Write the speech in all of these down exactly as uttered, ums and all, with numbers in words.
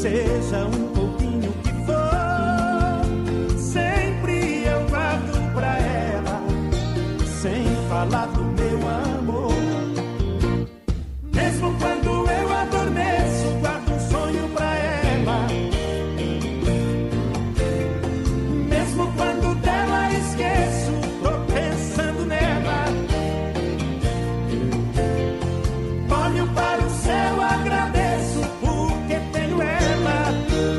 seja um pouquinho que for, sempre eu guardo pra ela, sem falar do meu amor. Mesmo quando eu adormeço, guardo um sonho pra ela. Mesmo quando dela esqueço, tô pensando nela. Olho para o céu, agradeço porque tenho ela.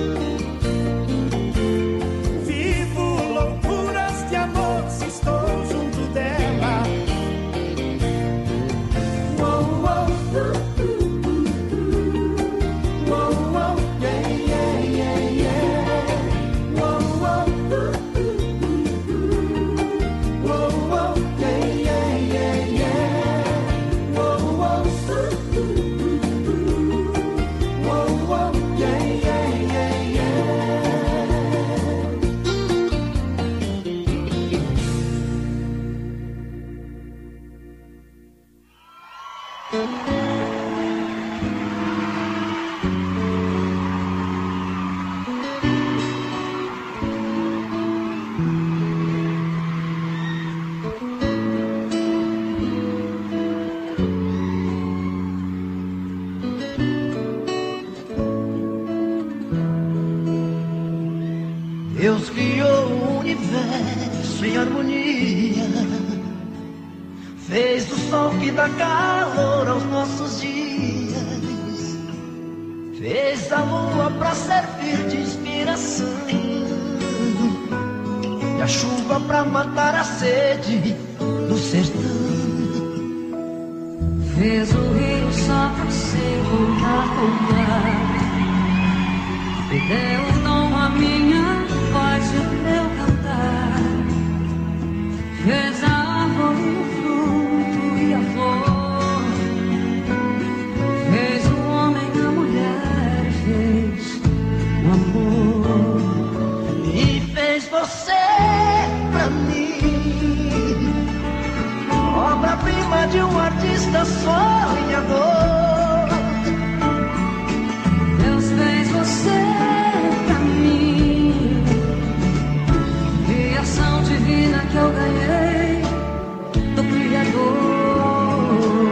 Vivo loucuras de amor se estou junto dela. Uou, uou. Uou, uou, yeah, yeah, yeah, yeah. Uou, uou. Uou, uou, yeah, yeah, yeah, yeah. Uou, uou. Uou, uou, yeah, yeah, yeah, yeah. Deus criou o universo em harmonia, fez do sol que dá calor aos nossos dias, fez a lua pra servir de inspiração e a chuva pra matar a sede do sertão. Fez o rio só pra se encontrar com o mar, me deu o dom a minha voz e o meu cantar. Fez a árvore, o fruto e a flor, fez o homem, a mulher, fez o amor E fez você pra mim, obra-prima de um artista sonhador. Deus fez você pra mim, criação divina que eu ganhei do Criador.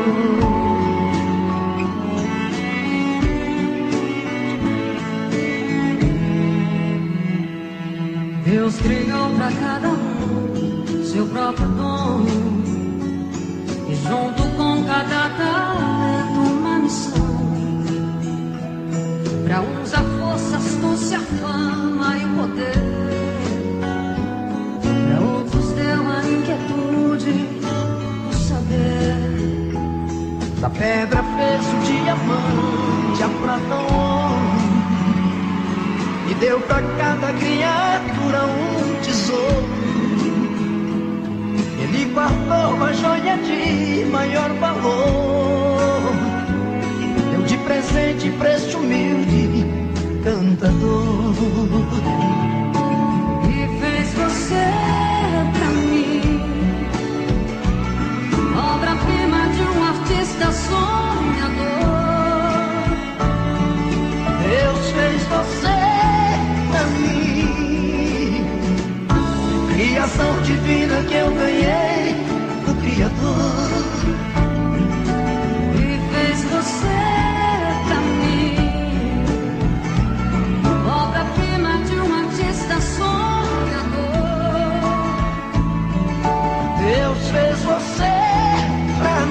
Deus criou pra cada um seu próprio dom, e junto com cada talento uma missão. Pra uns a força, astúcia, a fama e o poder, pra outros deu a inquietude, o saber. Da pedra fez o diamante, a prata o ouro, e deu pra cada criatura um tesouro. Ele guardou a joia de maior valor, deu de presente pra este humilde cantador. E fez você pra mim, obra-prima de um artista sonhador. Deus fez você pra mim, criação divina que eu ganhei do Criador. E fez você pra mim, obra-prima de um artista sonhador. Deus fez você pra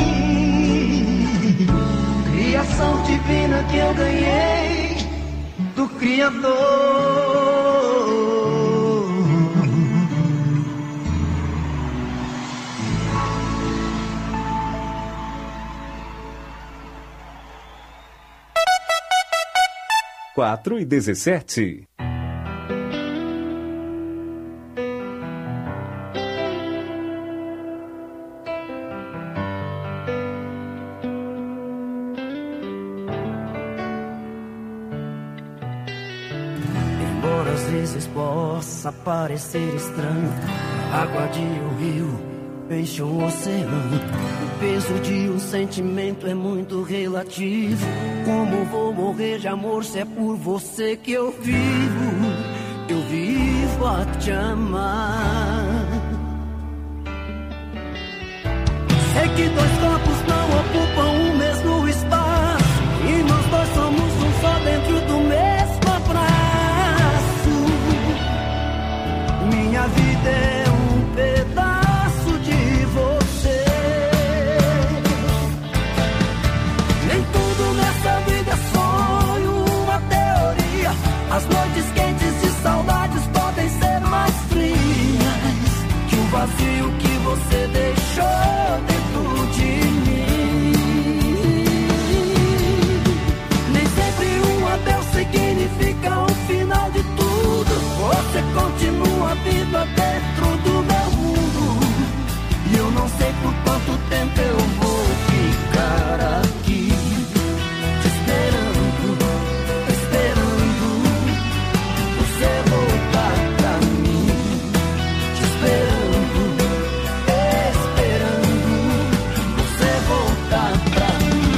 mim, criação divina que eu ganhei do Criador. Quatro e dezessete. Embora às vezes possa parecer estranho, a água de um rio enche um oceano. O peso de um sentimento é muito relativo. Como vou morrer de amor se é por você que eu vivo? Eu vivo a te amar. Sei que dois corpos não ocupam o mesmo espaço, e nós dois somos um só dentro do mesmo abraço. Minha vida é um pedaço de você. Nem tudo nessa vida é sonho, uma teoria. As noites quentes de saudades podem ser mais frias que o vazio que você deixou dentro de mim. Nem sempre um adeus significa o final de tudo. Você continua viva dentro do meu mundo, e eu não sei por quanto tempo eu vou ficar aqui te esperando, esperando você voltar pra mim, te esperando, esperando você voltar pra mim.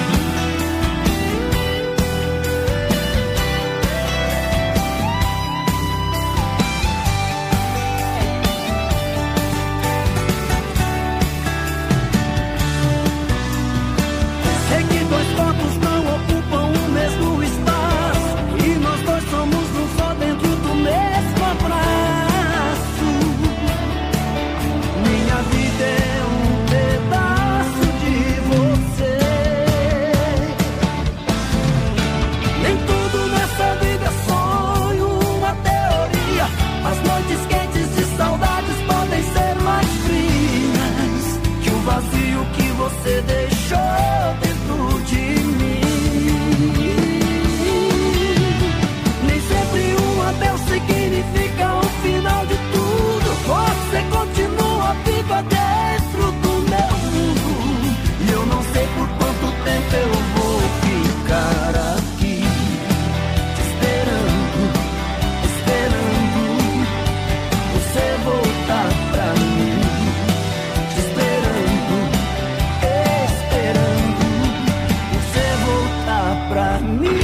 Sei que dois corpos não ocupam o mesmo espaço, e nós dois somos um só dentro do mesmo abraço. Minha vida é um pedaço de você. Nem tudo nessa vida é sonho, uma teoria. As noites quentes de saudades podem ser mais frias que o vazio que você deixou dentro de mim. Nem sempre um adeus significa o final de tudo. Você continua viva dentro do meu mundo, e eu não sei por quanto tempo eu vou ficar aqui te esperando, esperando você voltar pra mim, te esperando, esperando você voltar pra mim.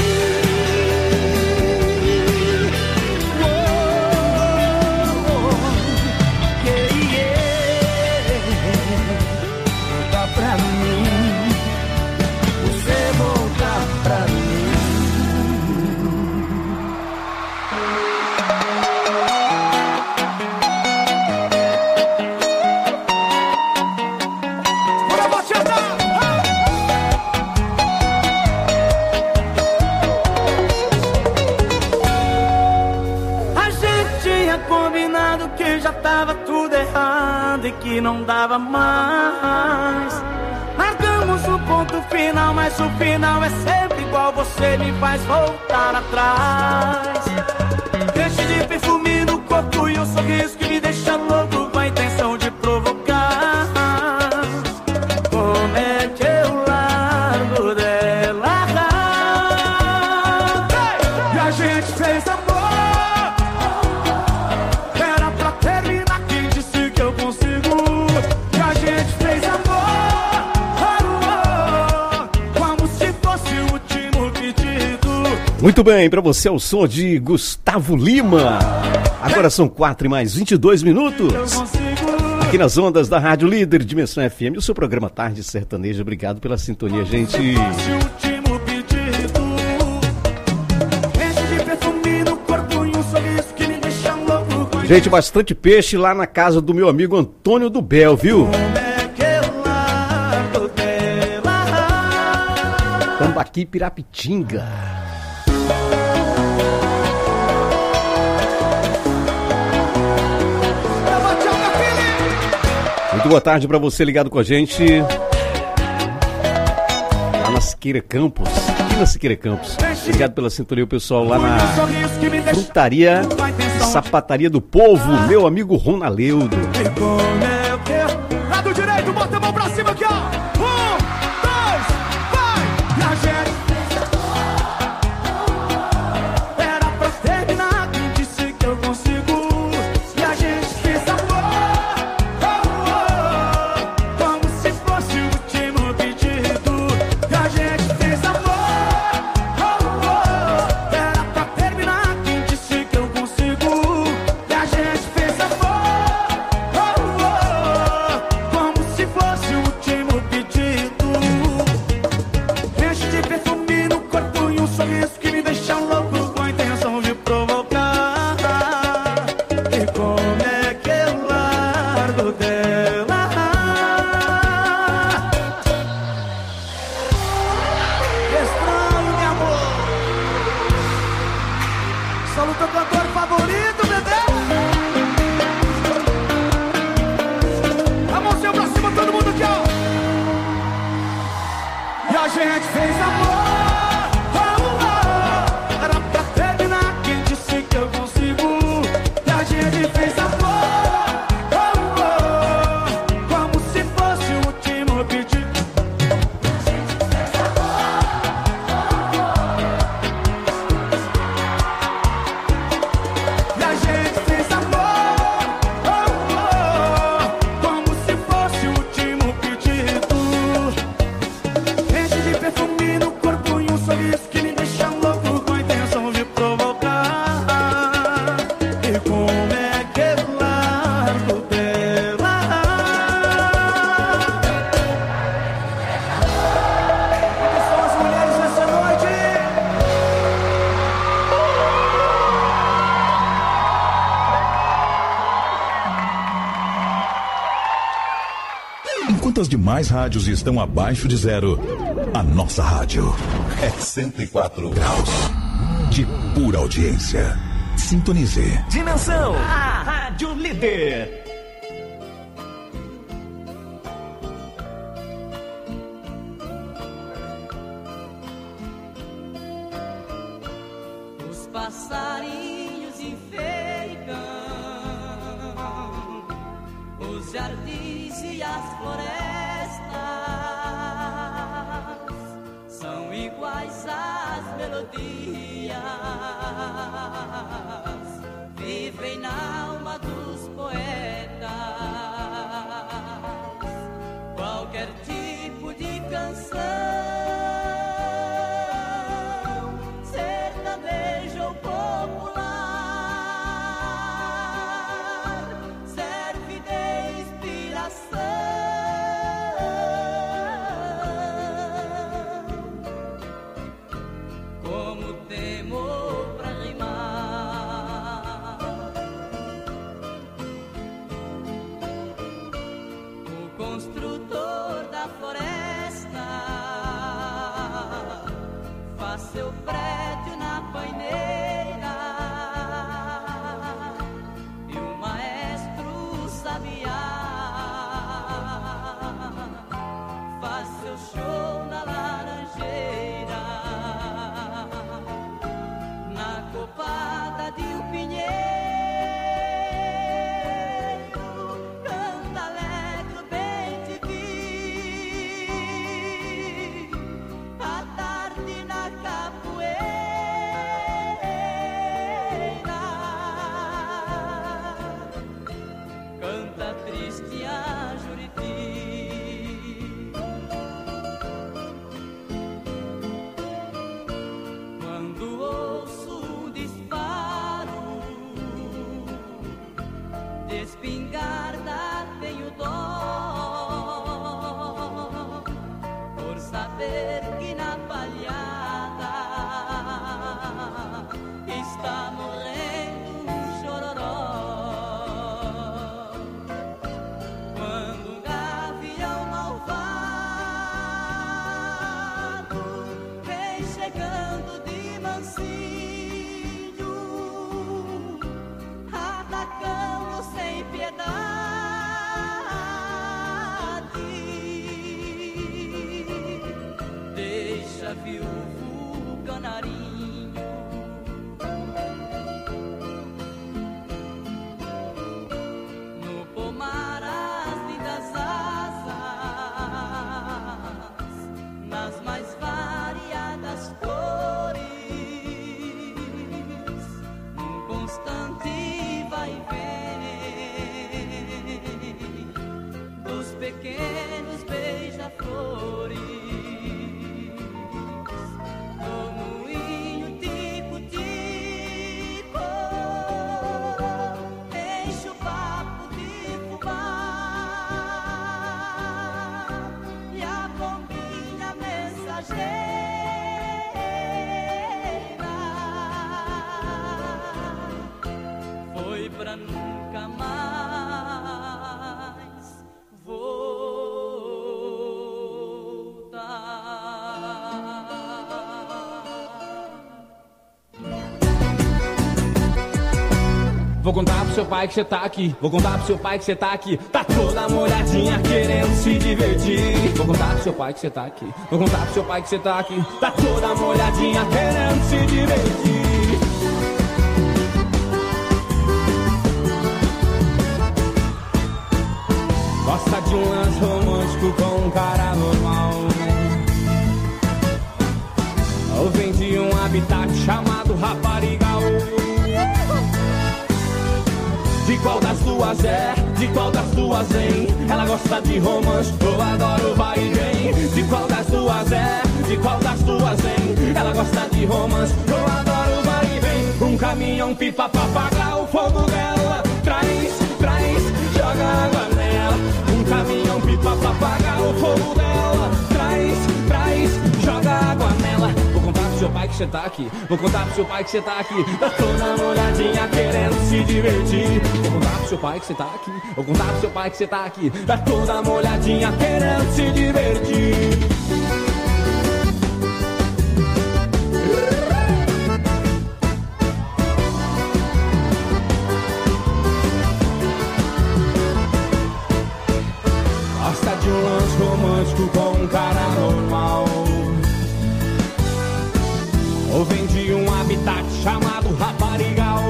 Oh, yeah, yeah. Voltar pra mim, você voltar pra mim. Bora, Batista! A gente tinha combinado que já tava tudo errado e que não dava mais. Marcamos o ponto final, mas o final é sempre igual. Você me faz voltar atrás. Deixe de perfume no corpo e um sorriso que me deixa louco, com a intenção de provocar. Como é que eu largo dela? E a gente fez amor, era pra terminar, quem disse que eu consigo? E a gente fez amor, oh, oh, como se fosse o último pedido. Muito bem, pra você é o som de Gustavo Lima. Agora são quatro e mais vinte e dois minutos. Aqui nas ondas da Rádio Líder Dimensão F M, o seu programa Tarde Sertaneja. Obrigado pela sintonia, gente. Gente, bastante peixe lá na casa do meu amigo Antônio do Bel, viu? Tambaqui, Pirapitinga. Muito boa tarde pra você ligado com a gente lá na Siqueira Campos. Aqui na Siqueira Campos. Obrigado pela sintonia, o pessoal lá na Frutaria e Sapataria do Povo, meu amigo Ronaleudo. Lado direito, bota a mão pra cima aqui, ó. Um, dois, vai! E a gente era pra terminar, quem disse que eu consigo? E a gente fez amor, oh, oh, um sorriso que me deixa louco com a intenção de provocar. E como é que eu largo dela? Estranho, meu amor. Solo teu cantor favorito, bebê. A mãozinha pra cima, todo mundo aqui, ó. E a gente fez amor. As demais rádios estão abaixo de zero. A nossa rádio é cento e quatro graus de pura audiência. Sintonize. Dimensão, a Rádio Líder. Os passarinhos enfeitam os jardins e as florestas. São iguais às melodias, vivem na alma dos poetas. Qualquer tipo de canção, sertanejo ou popular, serve de inspiração. Seu prédio na paineira e o maestro sabiá faz seu show na laranjeira, na copada de um pinheiro. Canta alegre, bem te vi, à tarde na capoeira, canta triste a Juriti. Quando ouço um disparo de espingarda, tenho dó por saber que na palhada está morrendo um chororó. Quando um gavião malvado vem chegando de mansinho, atacando sem piedade, deixa viúvo o canarinho. No pomar as lindas asas, nas mais variadas cores, num constante vai e vem dos pequenos beija-flores. No moinho tico-tico enche o papo de fubá, e a pombinha mensageira Vou contar pro seu pai que você tá aqui. Vou contar pro seu pai que você tá aqui. Tá toda molhadinha querendo se divertir. Vou contar pro seu pai que você tá aqui. Vou contar pro seu pai que você tá aqui. Tá toda molhadinha querendo se divertir. Gosta de um lance romântico com um cara normal. Ou vem de um habitat chamado raparigal. De qual das duas é? De qual das duas vem? Ela gosta de romance, eu adoro vai e vem. De qual das duas é? De qual das duas vem? Ela gosta de romance, eu adoro vai e vem. Um caminhão pipa pra apagar o fogo dela. Traz, traz, joga água nela. Um caminhão pipa pra apagar o fogo dela. Traz, traz, joga água nela. Vou contar pro seu pai que você tá aqui. Vou contar pro seu pai que você tá aqui. Tá toda molhadinha querendo se divertir. Vou contar pro seu pai que você tá aqui. Vou contar pro seu pai que você tá aqui. Tá toda molhadinha querendo se divertir. Gosta de um lance romântico com um cara normal. Ou vem de um habitat chamado raparigal.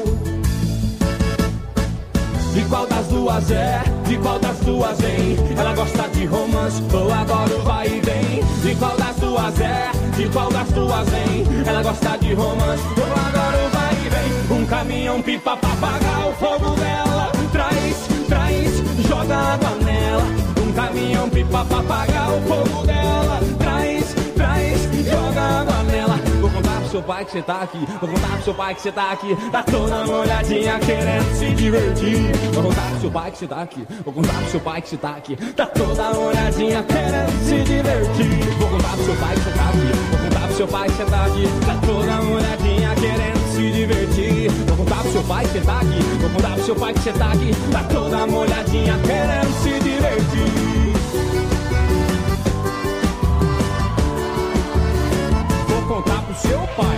De qual das duas é? De qual das duas vem? Ela gosta de romance, eu adoro vai e vem. De qual das duas é? De qual das duas vem? Ela gosta de romance, eu adoro vai e vem. Um caminhão pipa pra apagar o fogo dela. Traz, traz, joga água nela. Um caminhão pipa pra apagar o fogo dela. Traz, traz, joga água nela. Vou contar pro seu pai que você tá aqui. Vou contar pro seu pai que você tá aqui. Tá toda molhadinha querendo se divertir. Vou contar pro seu pai que você tá aqui. Vou contar pro seu pai que você tá aqui. Tá toda molhadinha querendo se divertir. Vou contar pro seu pai que você tá aqui. Vou contar pro seu pai que você tá aqui. Tá toda molhadinha querendo se divertir. Vou contar pro seu pai que você tá aqui. Vou contar pro seu pai que você tá aqui. Tá toda molhadinha querendo se divertir. Vou contar pro seu pai.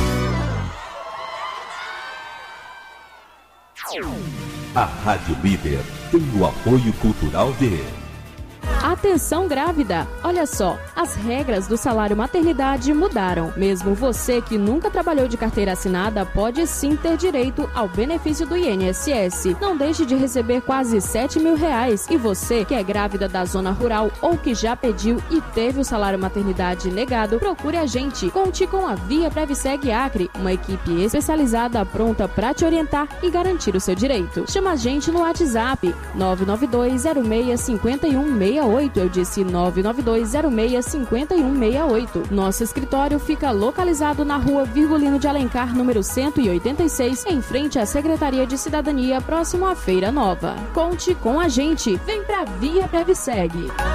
A Rádio Líder tem o apoio cultural de... Atenção grávida! Olha só, as regras do salário maternidade mudaram. Mesmo você que nunca trabalhou de carteira assinada pode sim ter direito ao benefício do I N S S. Não deixe de receber quase sete mil reais. E você que é grávida da zona rural ou que já pediu e teve o salário maternidade negado, procure a gente. Conte com a Via Previseg Acre, uma equipe especializada pronta para te orientar e garantir o seu direito. Chama a gente no WhatsApp nove nove dois zero seis cinco um seis oito. Eu disse nove nove dois zero seis cinco um seis oito. Nosso escritório fica localizado na rua Virgulino de Alencar, número cento e oitenta e seis, em frente à Secretaria de Cidadania, próximo à Feira Nova. Conte com a gente. Vem pra Via Previseg.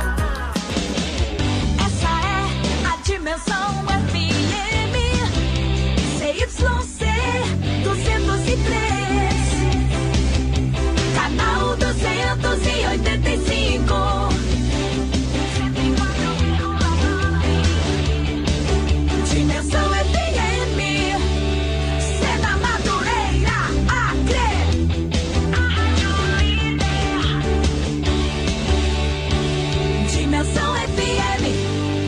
Essa é a Dimensão F M C Y C duzentos e três, canal duzentos e oitenta e cinco. Dimensão F M, Cena Madureira, Acre. Dimensão F M.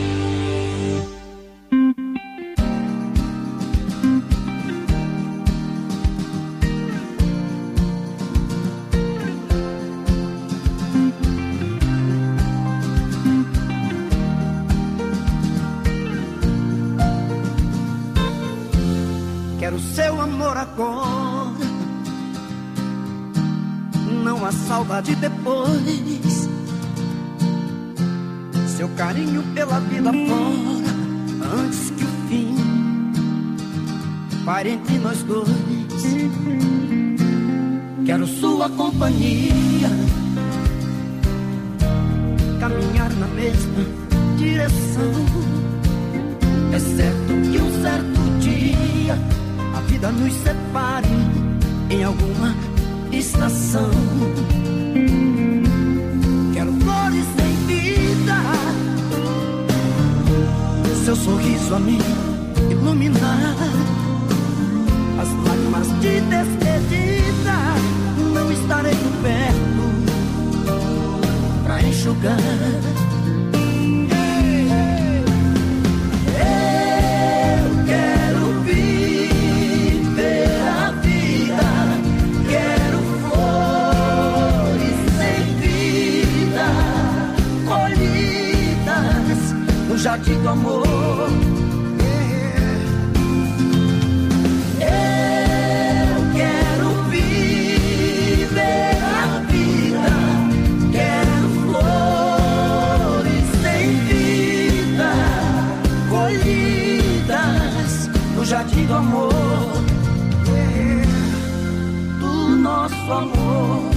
Quero seu amor agora, não há saudade depois. Seu carinho pela vida fora, antes que o fim pare entre nós dois. Quero sua companhia, caminhar na mesma direção. É certo que um certo dia a vida nos separe em alguma estação. Quero flores em vida, seu sorriso a me iluminar, as lágrimas de despedida, não estarei por perto pra enxugar. Jardim do amor. Eu quero viver a vida, quero flores sem vida, colhidas no jardim do amor, do nosso amor.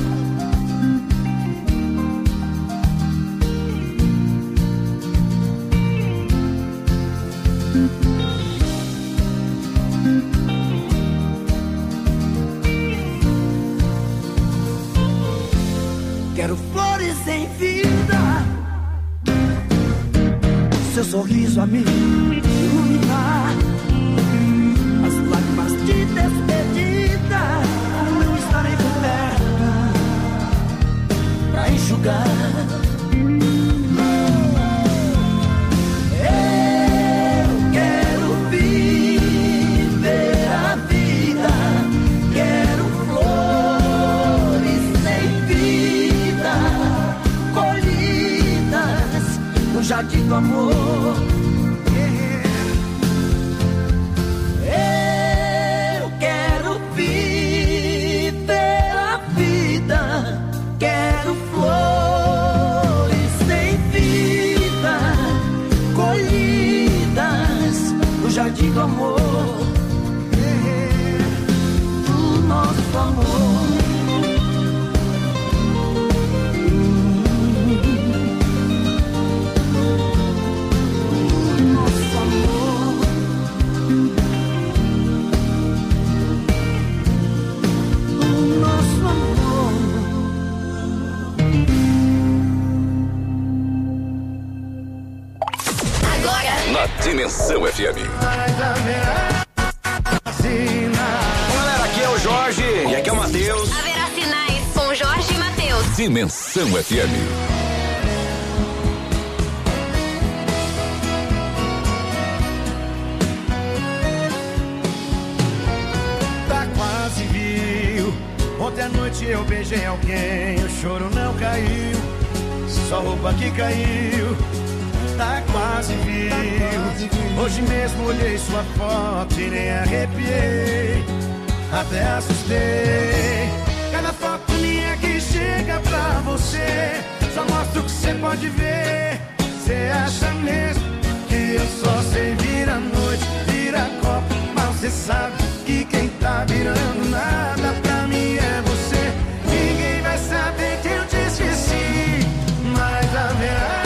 Quero flores em vida, seu sorriso a me iluminar, as lágrimas de despedida, não estarei por perto pra enxugar. Jardim do amor. Eu quero viver a vida, quero flores sem vida, colhidas no jardim do amor, do nosso amor. Dimensão F M. Galera, aqui é o Jorge e aqui é o Matheus. Haverá sinais com Jorge e Matheus. Dimensão F M. Tá quase viu. Ontem à noite eu beijei alguém, o choro não caiu, só roupa que caiu. Tá quase viu. Hoje mesmo olhei sua foto e nem arrepiei, até assustei. Cada foto minha que chega pra você só mostra o que você pode ver. Você acha mesmo que eu só sei vir à noite, vira copo, mas você sabe que quem tá virando nada pra mim é você. Ninguém vai saber que eu te esqueci, mas haverá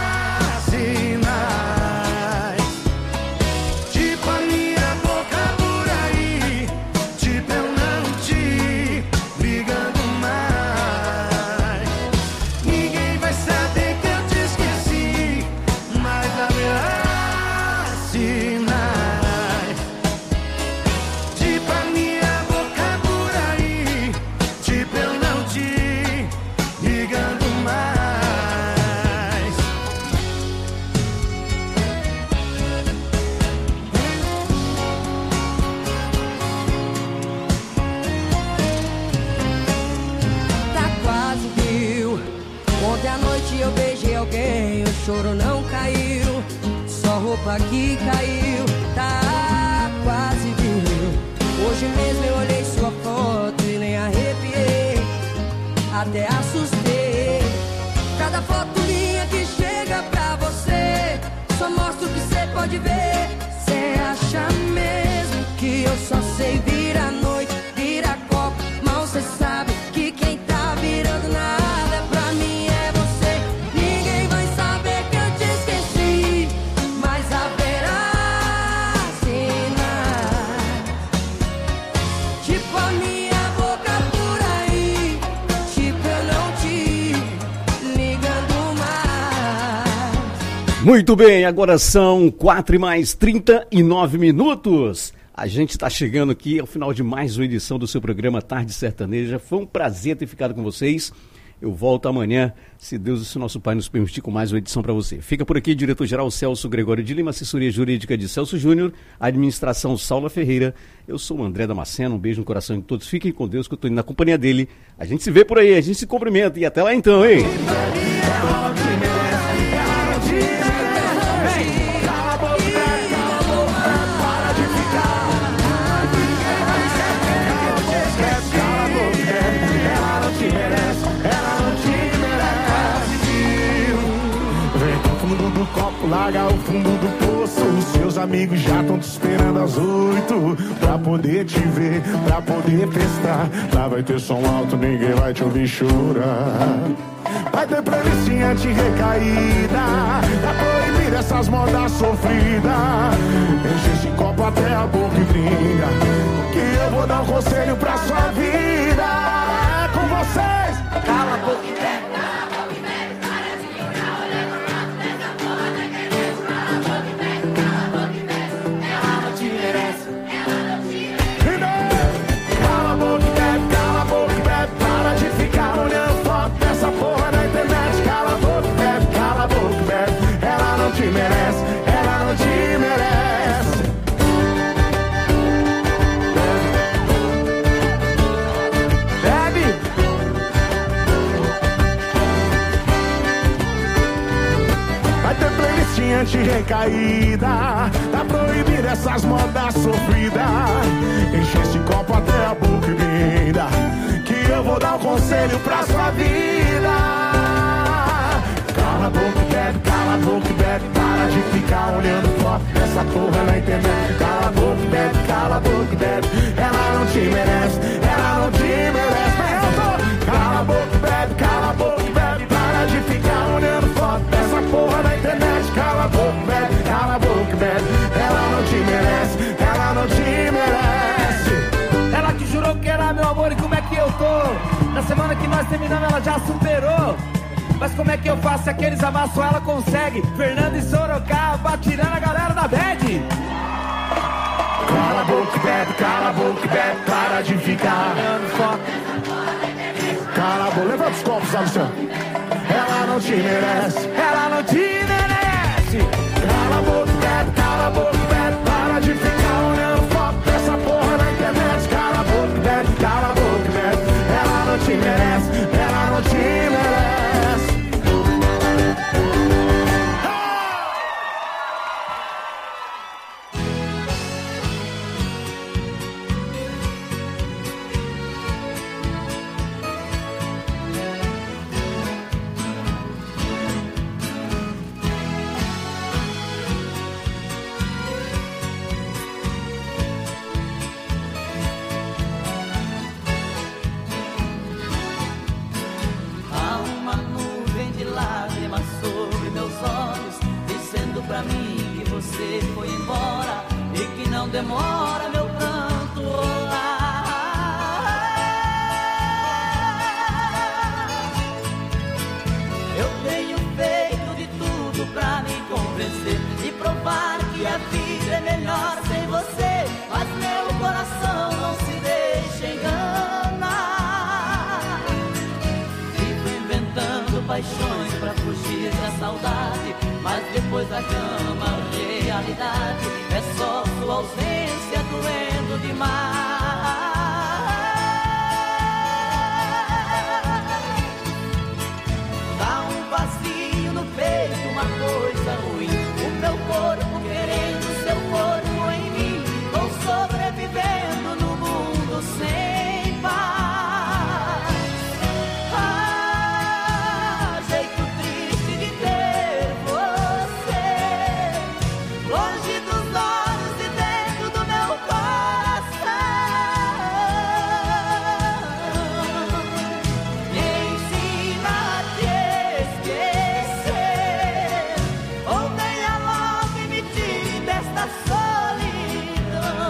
choro não caiu, só roupa que caiu, tá quase viu. Hoje mesmo eu olhei sua foto e nem arrepiei, até assustei. Cada foto minha que chega pra você só mostra o que você pode ver. Você acha mesmo que eu só sei vir à noite, virar copo, mal você sabe que quem tá virando nada pra mim é você. Ninguém vai saber que eu te esqueci, mas haverá sinais, tipo a minha boca por aí, tipo eu não te ligando mais. Muito bem, agora são quatro e mais trinta e nove minutos. A gente está chegando aqui ao final de mais uma edição do seu programa Tarde Sertaneja. Foi um prazer ter ficado com vocês. Eu volto amanhã, se Deus e se nosso Pai nos permitir, com mais uma edição para você. Fica por aqui, diretor-geral Celso Gregório de Lima, assessoria jurídica de Celso Júnior, administração Saula Ferreira. Eu sou o André Damasceno, um beijo no coração de todos. Fiquem com Deus, que eu estou indo na companhia dele. A gente se vê por aí, a gente se cumprimenta e até lá então, hein? Larga o fundo do poço, os seus amigos já estão te esperando às oito pra poder te ver, pra poder testar. Lá vai ter som alto, ninguém vai te ouvir chorar. Vai ter playlistinha anti-recaída, tá proibida essas modas sofridas. Enche esse copo até a boca e brinda, que eu vou dar um conselho pra sua vida. É com vocês. Cala a boca e bebe. Anti-recaída, tá proibida essas modas sofridas. Enche esse copo até a boca e brinda, que eu vou dar um conselho pra sua vida. Cala a boca e bebe, cala a boca e bebe, para de ficar olhando foto dessa porra na internet. Cala a boca e bebe, cala a boca e bebe, ela não te merece, ela não te merece. Eu tô. Cala a boca e bebe, cala a boca e bebe, para de ficar olhando foto dessa porra na internet. Cala a boca, bebe, cala a boca, bebe. Ela não te merece, ela não te merece. Ela que jurou que era meu amor e como é que eu tô? Na semana que nós terminamos ela já superou. Mas como é que eu faço se aqueles amassos ela consegue? Fernando e Sorocaba tirando a galera da bad. Cala a boca, bebe, cala a boca, bebe, para de ficar olhando foto. Cala a boca, levanta os copos, Alexandre. Ela não te merece, ela não te merece. Cala a boca, bebe, cala a boca, bebe, para de ficar olhando foto dessa porra na internet. Cala a boca, bebe, cala a boca, bebe, ela não te merece, ela não te merece. Demora meu pranto rolar. Eu tenho feito de tudo pra me convencer e provar que a vida é melhor sem você, mas meu coração não se deixa enganar. Fico inventando paixões pra fugir da saudade, mas depois da cama a realidade é só sua ausência doendo demais. Dá um vazio no peito, uma coisa ruim. O meu corpo querendo seu corpo em mim. Vou sobrevivendo no mundo sem paz. Ah, jeito triste de ter você longe dos olhos e dentro do meu coração. Me ensina a te esquecer, ou venha logo e me tire desta solidão.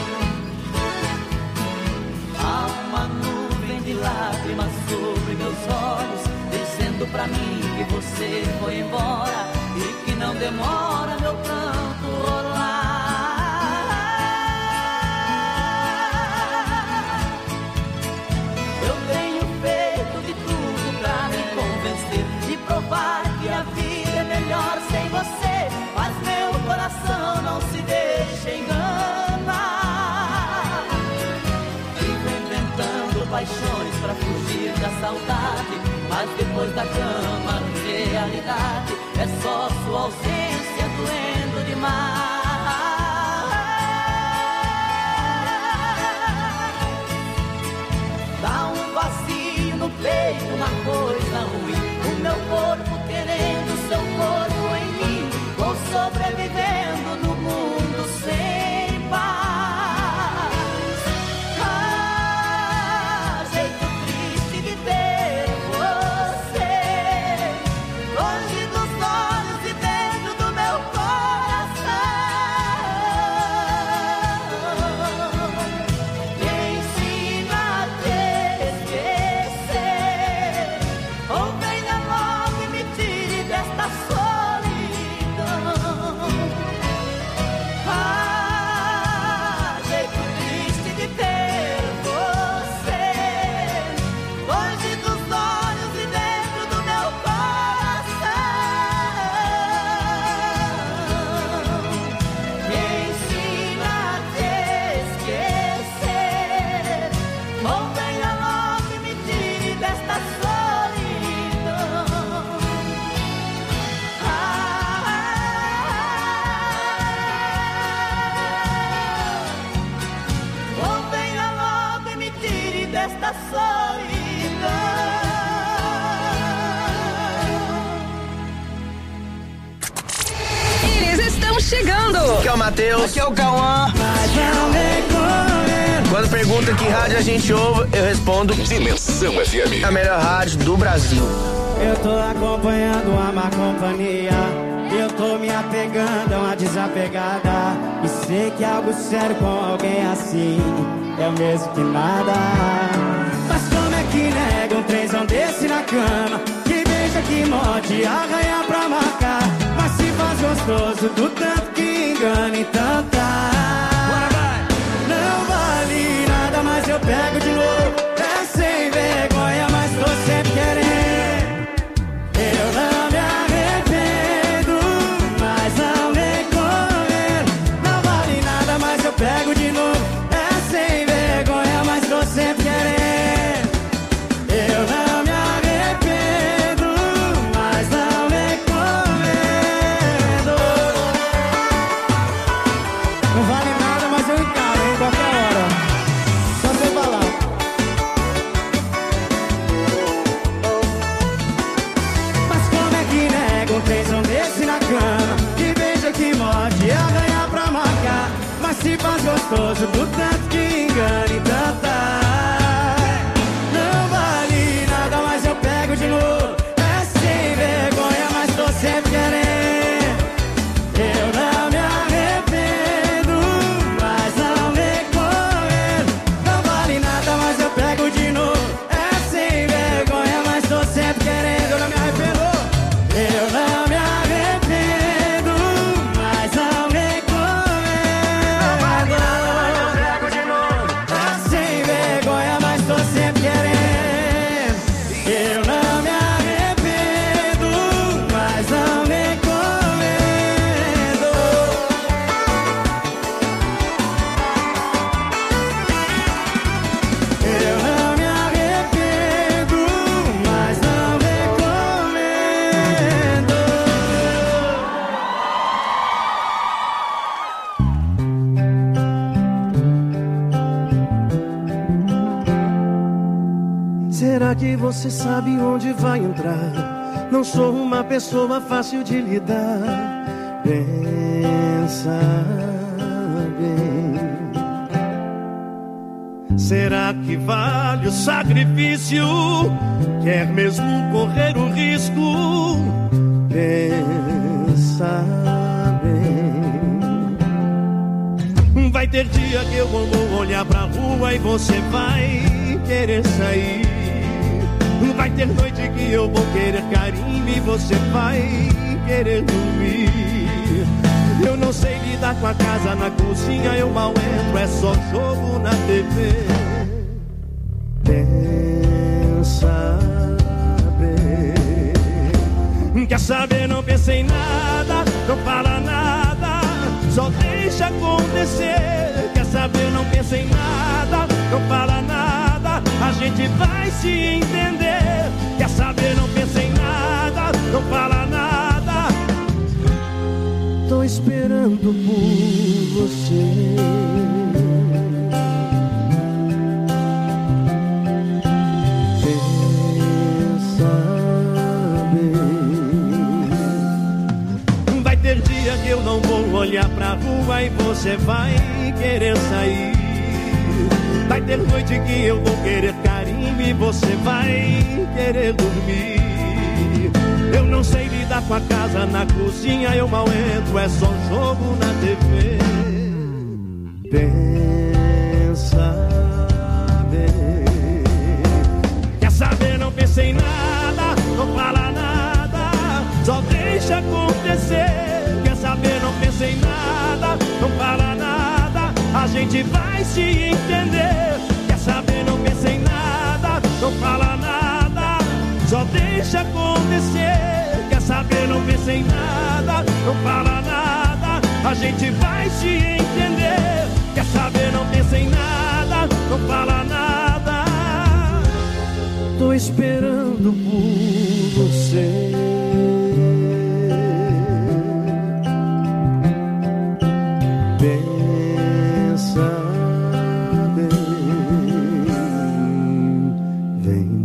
Há uma nuvem de lágrimas sobre meus olhos. dizendo pra mim que você foi embora e que não demora meu pranto rolar. Eu tenho feito de tudo pra me convencer e provar que a vida é melhor sem você, mas meu coração não se deixa enganar. Vivo inventando paixões pra fugir da saudade, mas depois da cama, realidade é só sua ausência doendo demais. Dá um vazio no peito, uma coisa ruim, o meu corpo querendo seu corpo em mim. Vou sobrevivendo no mundo sem paz. Ah, jeito triste de ver você longe dos olhos e dentro do meu coração. Me ensina a te esquecer, ou venha logo e me tire desta solidão. Ah, jeito triste de ter você longe dos olhos e dentro do meu coração. Me ensina a te esquecer, ou venha logo e me tire desta solidão. Ou venha logo e me tire desta solidão. Eles estão chegando. Aqui é o Matheus. Aqui é o Cauã. Quando pergunta que rádio a gente ouve, eu respondo Dimensão F M. a melhor rádio do Brasil. Eu tô acompanhando a má companhia, eu tô me apegando a uma desapegada, e sei que algo sério com alguém assim é o mesmo que nada. Mas como é que nega um trenzão desse na cama, que beija, que morde, arranha pra marcar, mas se faz gostoso do tanto que engana, então tá. Não vale nada, mas eu pego de novo. É sem vergonha, mas tô sempre querendo. Eu não me arrependo, mas não me convendo. Não vale nada, mas eu pego de novo. É sem vergonha, mas tô sempre querendo. Eu não me arrependo, mas não me convendo. Não vale nada, mas eu encaro em qualquer hora. Só você falar. Mas como é que nega um trenzão desse na cama, que beija, que morde, arranha pra marcar, mas se faz gostoso do tanto que engana, então tá. Não vale nada, mas eu pego de novo. É sem vergonha, mas tô sempre querendo. Eu não me arrependo, mas não me convendo. Não vale nada, mas eu pego de novo. É sem vergonha, mas tô sempre querendo. Eu não me arrependo. Eu não me arrependo, mas não me convendo. Não vale nada, mas eu pego de novo. É sem vergonha, mas tô sempre querendo. Eu não me arrependo, mas não me convendo. Eu não me arrependo, mas não me convendo. Será que você sabe onde vai entrar? Não sou uma pessoa fácil de lidar. Pensa bem. Será que vale o sacrifício? Quer mesmo correr o risco? Pensa bem. Vai ter dia que eu vou olhar pra rua e você vai querer sair. Vai ter noite que eu vou querer carinho e você vai querer dormir. Eu não sei lidar com a casa na cozinha, eu mal entro, é só jogo na T V. Pensa bem. Quer saber, não pensa em nada, não fala nada, só deixa acontecer. Quer saber, não pensa em nada, não fala nada, a gente vai se entender. Quer saber, não pensa em nada, não fala nada, tô esperando por você. Pensa bem. Vai ter dia que eu não vou olhar pra rua e você vai querer sair. Vai ter noite que eu vou querer carinho e você vai querer dormir. Eu não sei lidar com a casa na cozinha, eu mal entro, é só jogo na T V. Pensa bem. Quer saber, não pensa em nada, não fala nada, só deixa acontecer. Quer saber, não pensa em nada, não fala nada, a gente vai se entender. Quer saber, não pensa em nada, não fala nada, só deixa acontecer. Quer saber, não pensa em nada, não fala nada, a gente vai se entender. Quer saber, não pensa em nada, não fala nada, tô esperando por você. Pensa bem, vem.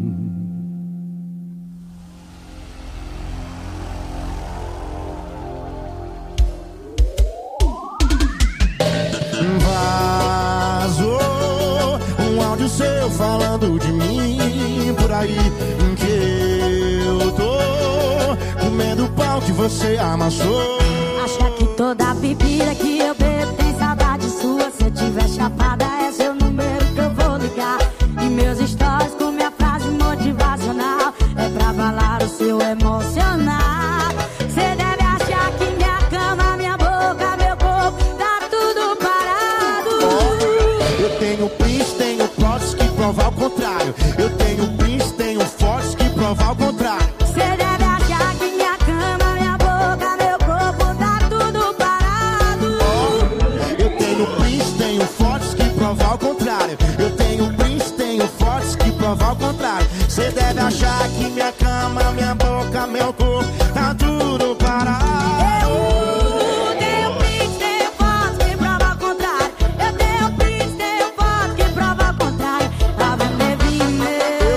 Vazou um áudio seu falando de mim por aí, que eu tô comendo o pau que você amassou. Acha que toda bebida que eu bebo tem saudade sua? Se eu tiver chapada é seu número que eu vou ligar. E meus stories com minha frase motivacional é pra abalar o seu emocional. Cê deve achar que minha cama, minha boca, meu corpo tá tudo parado. Eu tenho prints, tenho fotos que provam ao contrário. Eu tenho prints, tenho fotos que provam ao contrário. Cê deve achar que minha cama, minha boca, meu corpo tá tudo parado. Eu tenho prints, tenho fotos que provam ao contrário. Eu tenho prints, tenho fotos que provam ao contrário. Cê deve achar que minha cama, minha boca, meu corpo tá tudo parado. Eu tenho prints, tenho fotos que provam ao contrário. Eu tenho prints, tenho fotos que provam ao contrário. Tá vendo, Devine?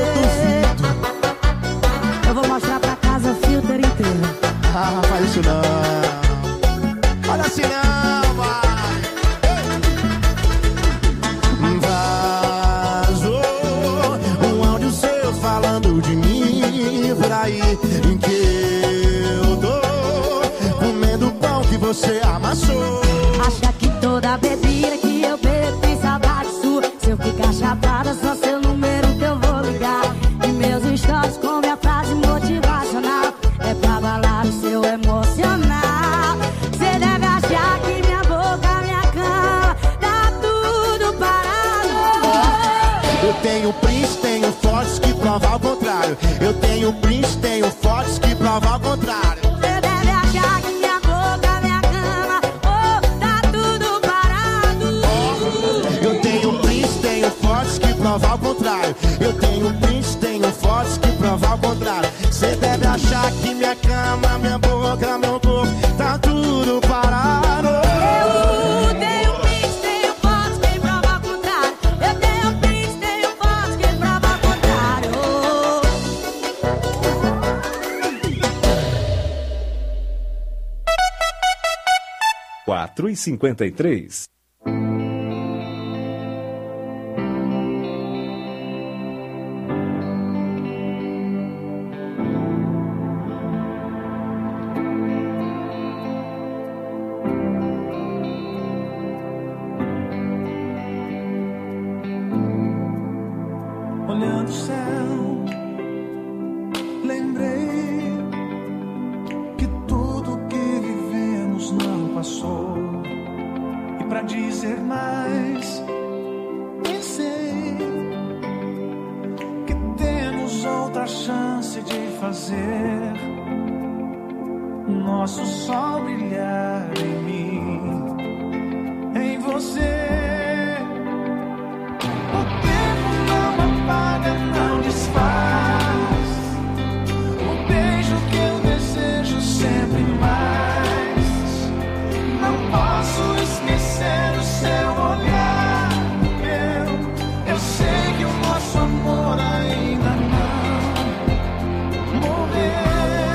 Eu vou mostrar pra casa o filter inteiro. Ah, faz isso não. Olha assim não, vai. Vazou um áudio seu falando de mim por aí, em que eu tô comendo o pão que você amassou. Acha que toda bebida que eu bebo tem saudade sua? Se eu ficar chapada, só seu número que eu vou ligar. E meus stories com minha frase motivacional é pra abalar o seu emocional. Cê deve achar que minha boca, minha cama tá tudo parado. Eu tenho prints, tenho fotos que provam ao contrário. Eu tenho prints, tenho fotos que provam ao contrário. Cê deve achar que minha boca, minha cama, oh, tá tudo parado. Eu tenho prints, tenho fotos que provam ao contrário. Eu tenho prints, tenho fotos que provam ao contrário. Cê deve achar que minha cama, minha boca, meu corpo tá tudo parado. Eu tenho prints, tenho fotos que provam ao contrário. Eu tenho prints, tenho fotos que provam ao contrário. quatro e cinquenta e três. Olhando o céu, mais. Pensei que temos outra chance de fazer nosso sol brilhar em mim, em você. O tempo não apaga, não desfaz o beijo que eu desejo sempre mais. Não posso esquecer o seu olhar meu. Eu sei que o nosso amor ainda não morreu.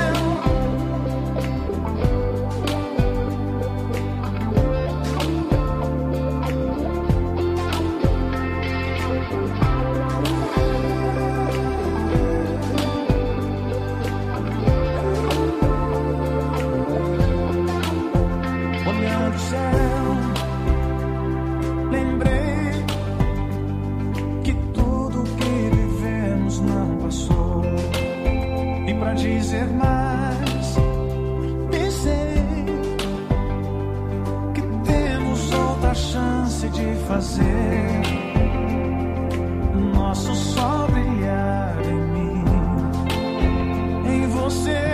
Olhando o céu, lembrei que tudo que vivemos não passou. E pra dizer mais, pensei que temos outra chance de fazer nosso sol brilhar em mim, em você.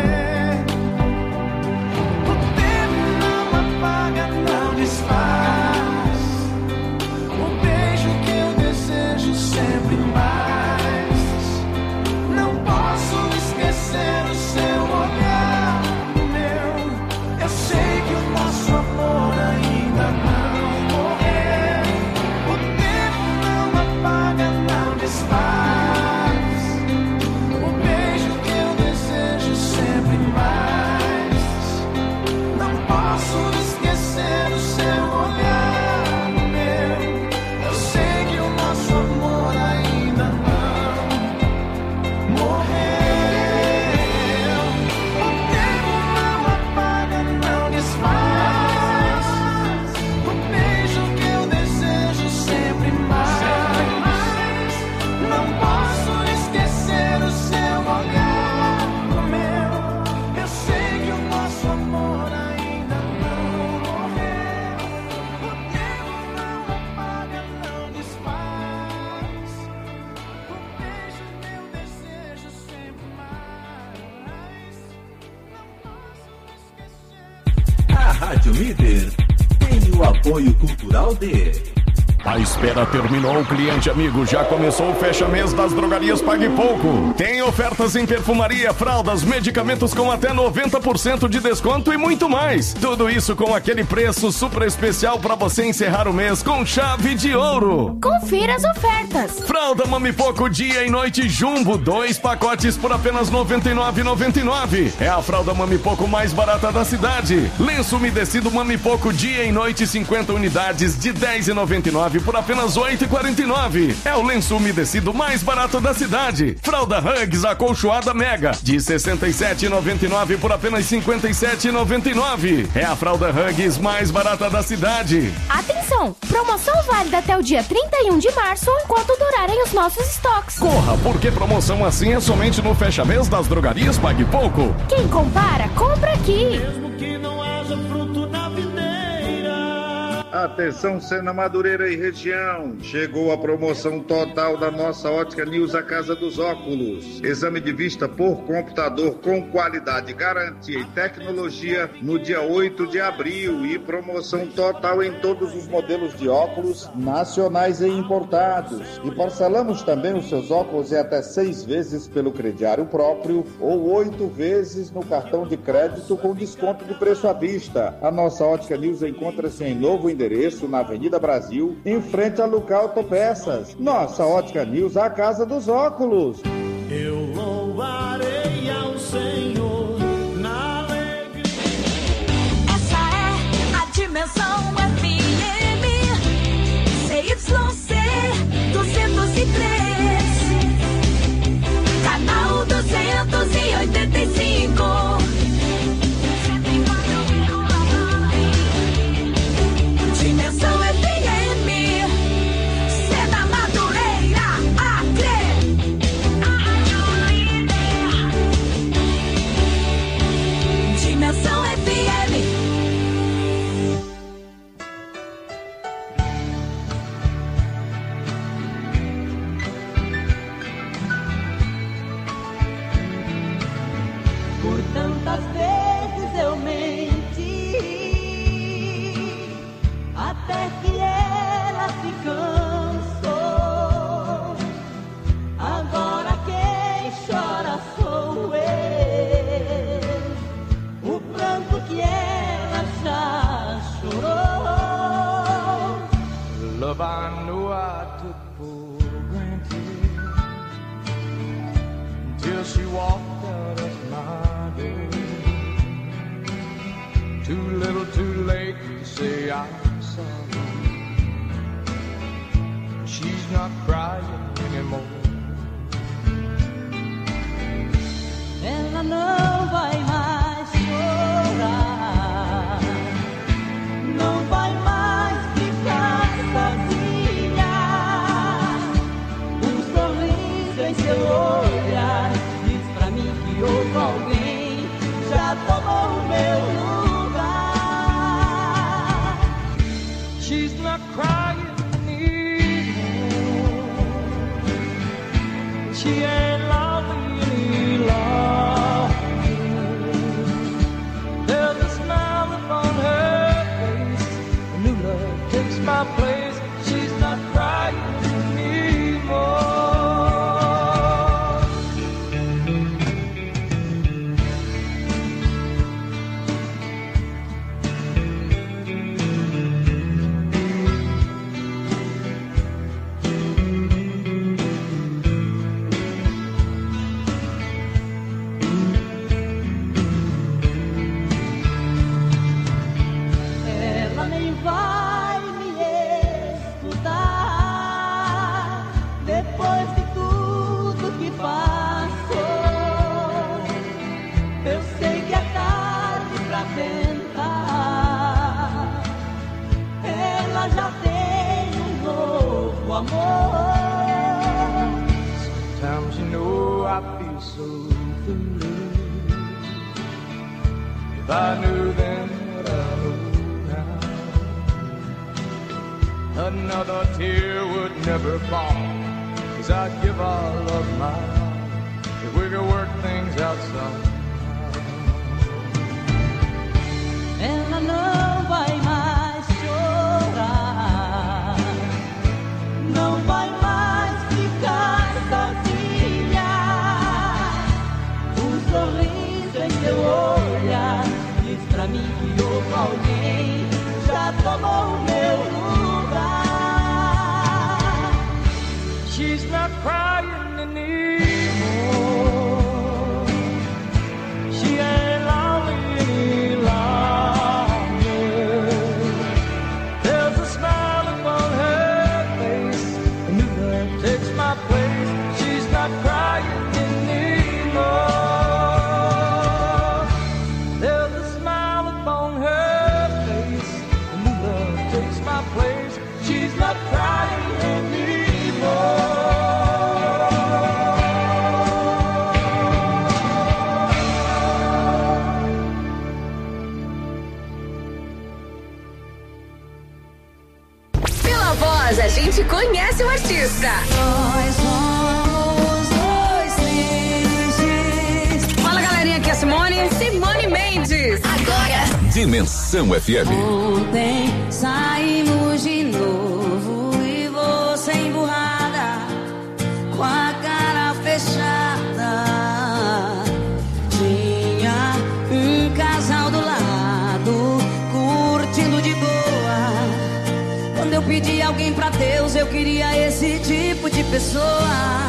Não desfaz o beijo que eu desejo sempre mais. Não posso esquecer o seu olhar meu. Eu sei que o nosso amor ainda não morreu. O tempo não apaga, não desfaz o beijo que eu desejo sempre mais. Não posso esquecer o seu olhar meu. Eu sei que o nosso amor ainda não morreu. O tempo não apaga, não desfaz o beijo que eu desejo sempre mais. Não posso esquecer o seu olhar meu. Eu sei que o nosso amor ainda não morreu. O tempo não apaga, não desfaz o beijo que eu desejo sempre mais. Não posso esquecer. A Rádio Líder tem o apoio cultural de... A espera terminou, cliente amigo, já começou o fecha-mês das drogarias Pague Pouco. Tem ofertas em perfumaria, fraldas, medicamentos com até noventa por cento de desconto e muito mais. Tudo isso com aquele preço super especial para você encerrar o mês com chave de ouro. Confira as ofertas. Fralda Mami Pouco dia e noite Jumbo, dois pacotes por apenas noventa e nove reais e noventa e nove centavos. É a fralda Mami Pouco mais barata da cidade. Lenço umedecido Mami Pouco dia e noite cinquenta unidades de dez reais e noventa e nove centavos por apenas oito reais e quarenta e nove centavos. É o lenço umedecido mais barato da cidade. Fralda Hugs acolchoada Mega de sessenta e sete reais e noventa e nove centavos por apenas cinquenta e sete reais e noventa e nove centavos. É a fralda Hugs mais barata da cidade. Atenção! Promoção válida até o dia trinta e um de março enquanto durarem os nossos estoques. Corra, porque promoção assim é somente no fecha-mês das drogarias Pague Pouco. Quem compara, compra aqui. Mesmo que não haja fruto na videira. Atenção, Sena Madureira e região. Chegou a promoção total da nossa Ótica News, a Casa dos Óculos. Exame de vista por computador com qualidade, garantia e tecnologia no dia oito de abril. E promoção total em todos os modelos de óculos nacionais e importados. E parcelamos também os seus óculos em até seis vezes pelo crediário próprio ou oito vezes no cartão de crédito com desconto de preço à vista. A nossa Ótica News encontra-se em novo endereço na Avenida Brasil, em frente a Lucar Autopeças. Nossa Ótica News, a Casa dos Óculos. Eu louvarei ao Senhor na alegria. Essa é a Dimensão F M C Y C duzentos e três, canal duzentos e oitenta e cinco. Dimensão F M, Sena Madureira, Acre. Quantas vezes eu menti, até que ela se cansou. Agora quem chora sou eu, o pranto que ela já chorou. Love I know I took for granted until she walked out of my door. Too little, too late to say I'm sorry. She's not crying anymore. Ela não vai mais chorar, não vai mais ficar sozinha. Um sorriso em seu olhar diz pra mim que houve alguém já tomou o meu lugar. She's not crying anymore. She ain't lonely any longer. There's a smile upon her face. A new love takes my place. She's not crying anymore. Ela nem vai me escutar depois de tudo que passou. Eu sei que é tarde pra tentar. Ela já tem um novo amor. Sometimes you know I feel so foolish. If I knew then what I know now, another tear would never fall. Cause I'd give all of my life if we could work things out somehow. Ela não vai mais chorar, não vai mais ficar sozinha. Um sorriso em seu olhar diz pra mim que houve alguém já tomou o meu lugar. She's not crying anymore. She ain't lonely any longer. There's a smile upon her face. A new love takes my place. She's not crying anymore. There's a smile upon her face. A new love takes my place. She's not crying anymore. Pela voz, a gente conhece o artista. Nós somos dois tristes. Fala, galerinha, aqui é a Simone. Simone Mendes. Agora. Dimensão F M. Ontem saímos de novo e você emburrada, com a cara fechada. Tinha um casal do lado, curtindo de boa. Quando eu pedi alguém pra Deus, eu queria esse tipo de pessoa.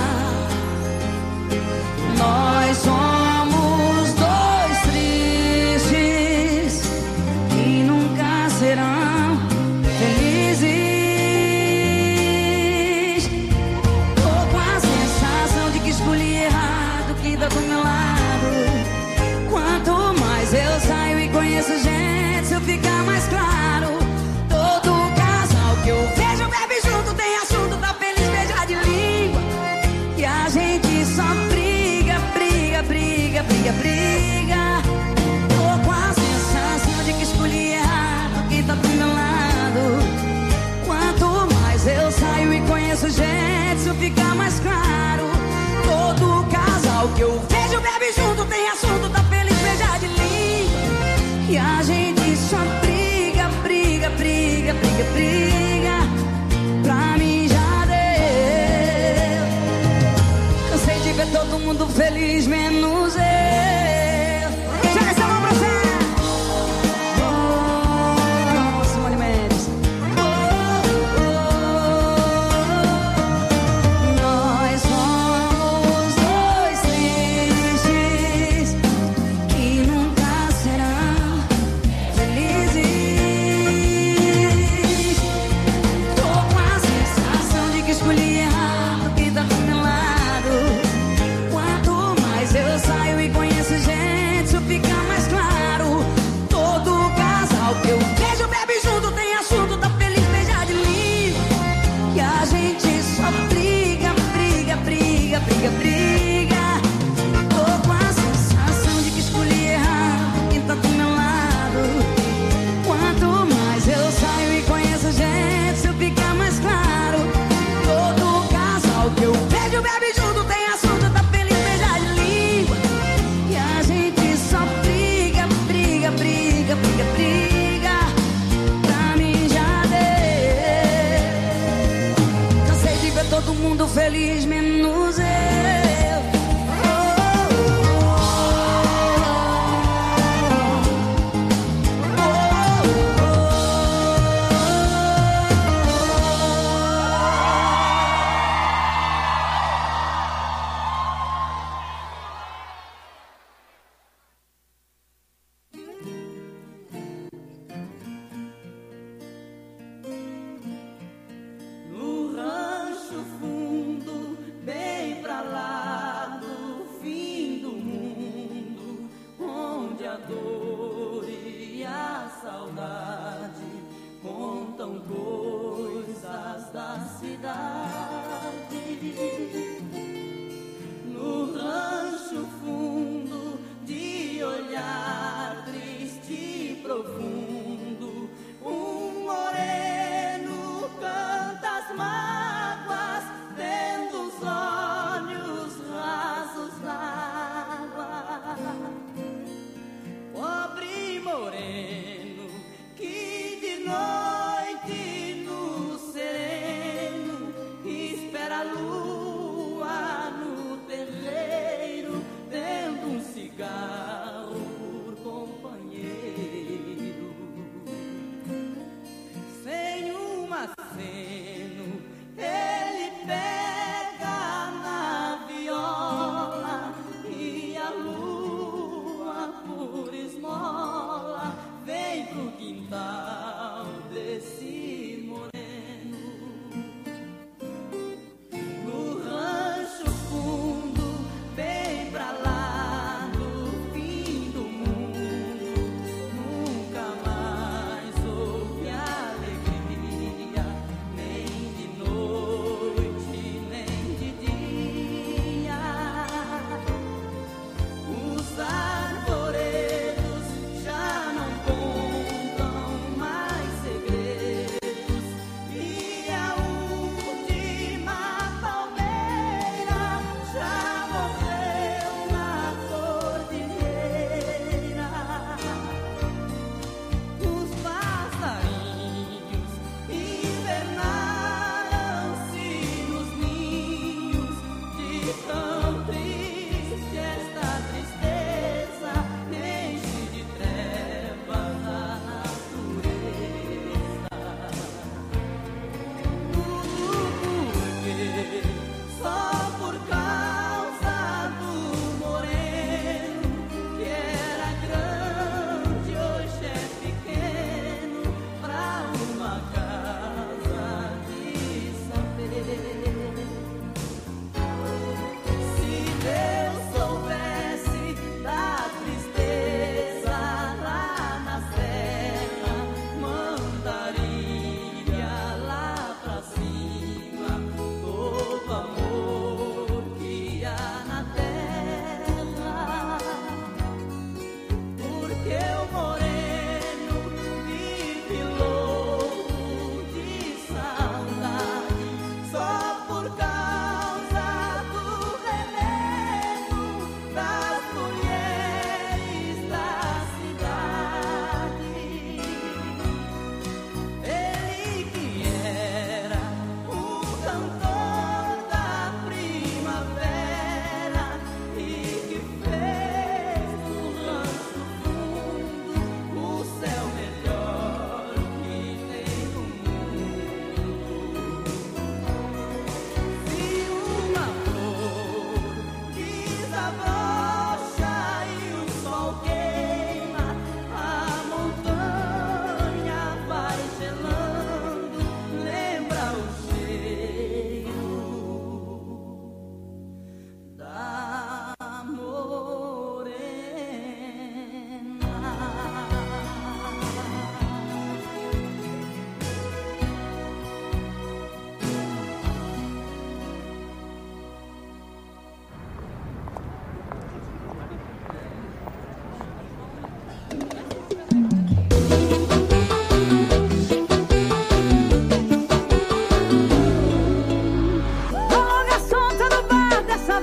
Nós somos dois tristes que nunca serão felizes. Tô com a sensação de que escolhi errado quem tá do meu lado. Quanto mais eu saio e conheço gente, se eu ficar mais claro. Todo casal que eu vejo bebe junto, tem assunto, tá feliz, beija de língua. E a gente só briga, briga, briga, briga, briga. Tô com a sensação de que escolhi errado quem tá do meu lado. Quanto mais eu saio e conheço gente, isso fica mais claro. Todo casal que eu vejo bebe junto, tem assunto, tá feliz, beija de todo mundo feliz, menos eu. Joga essa mão pra você. Oh, Simone Mendes. Oh, oh, oh. Nós somos dois tristes que nunca serão felizes. Tô com a sensação de que escolhi errado quem tá do meu lado. Quanto mais eu saio e conheço gente, isso fica mais claro. Todo casal que eu vejo bebe junto, tem assunto, tá feliz, beija de língua. E a gente só briga, briga, briga, briga, briga. Tô com a sensação de que escolhi errado quem tá do meu lado. Quanto mais eu saio e conheço gente, isso fica mais claro. Todo casal que eu vejo bebe junto, tem assunto, tá feliz, beija de língua. E a gente só briga, briga, briga, briga, briga. Pra mim já deu. Cansei de ver todo mundo feliz, menos eu.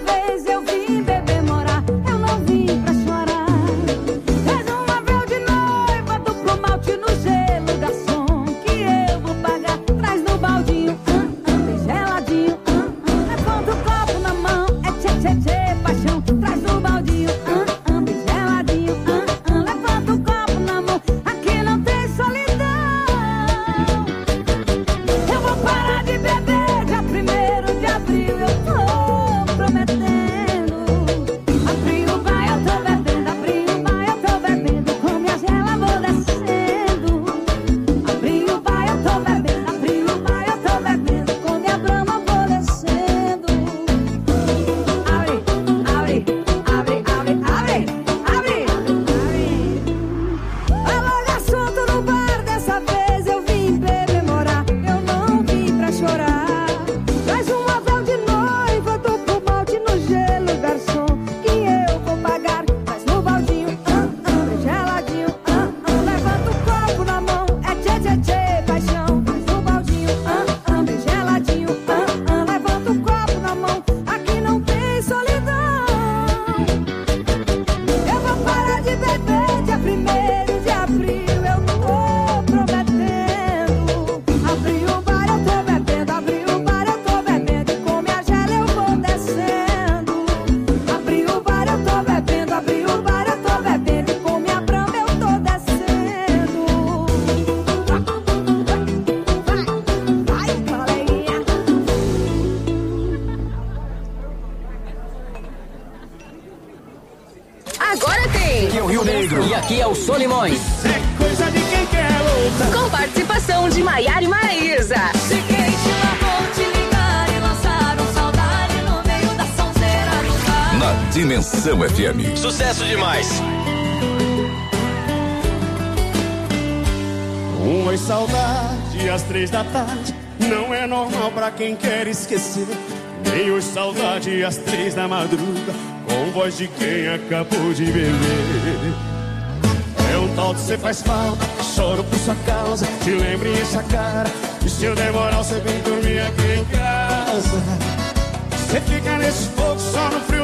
vez eu vim beber morar, eu não vim pra chorar. Faz uma véu de noiva, duplo malte no gelo, garçom, que eu vou pagar. Traz no baldinho, ah, ah, bem geladinho, ah, ah. Levanta o copo na mão, é tchê, tchê, tchê, paixão. Traz no baldinho, ah, ah, bem geladinho, ah, ah. Levanta o copo na mão, aqui não tem solidão. Eu vou parar de beber dia primeiro de abril, eu tô prometendo. Abril vai, eu tô bebendo, abril vai, eu tô bebendo, com minha gela vou descendo. Abril vai, eu tô bebendo, abril vai, eu tô bebendo, com minha brama vou descendo. Abre, abre, abre, abre, abre, abre, abre. Alô, garçom, tô no bar, dessa vez eu vim beber morar, eu não vim pra chorar. Traz um avel de noiva, duplo malte no gelo, garçom, que eu vou pagar. Traz no baldinho, ah, ah, bem geladinho, ah, ah. Levanta o copo na mão, é tchê, tchê, tchê, paixão. Traz no baldinho, ah, ah, bem geladinho, ah, ah. Levanta o copo na mão, aqui não tem solidão. Eu vou parar de beber dia primeiro de abril, eu tô prometendo. Abril vai, eu tô bebendo, abril vai, eu tô bebendo, e com minha gela eu vou descendo. Abril vai, eu tô bebendo, abril vai, eu tô bebendo, e com minha brama eu tô descendo. Vai, vai, coleguinha. Agora tem. Aqui é o Rio Negro. E aqui é o Solimões. É coisa de quem quer luta. Com participação de Maiara e Maraísa. Cheguei, te lá, vou te ligar e lançar um saudade no meio da sonzeira do bar. Na Dimensão F M. Sucesso demais. Um oi saudade às três da tarde não é normal pra quem quer esquecer. Nem oi saudade às três da madruga com voz de quem acabou de beber. É um tal de cê faz falta, choro por sua causa, te lembro e enche a cara. E se eu demorar você vem dormir aqui em casa. Cê fica nesse fogo só no frio